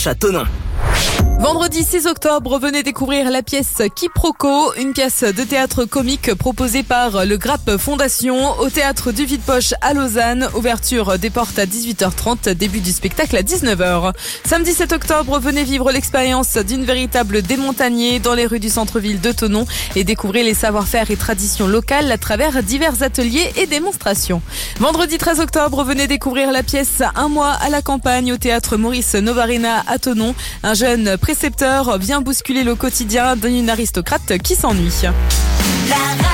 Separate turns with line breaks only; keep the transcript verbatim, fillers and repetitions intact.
Châteauneuf.
Vendredi six octobre, venez découvrir la pièce Quiproquo, une pièce de théâtre comique proposée par le Grappe Fondation au théâtre du Vide-Poche à Lausanne. Ouverture des portes à dix-huit heures trente, début du spectacle à dix-neuf heures. Samedi sept octobre, venez vivre l'expérience d'une véritable démontagnier dans les rues du centre-ville de Thonon et découvrir les savoir-faire et traditions locales à travers divers ateliers et démonstrations. Vendredi treize octobre, venez découvrir la pièce Un mois à la campagne au théâtre Maurice Novarina à Thonon. Un jeune précepteur vient bousculer le quotidien d'une aristocrate qui s'ennuie.
La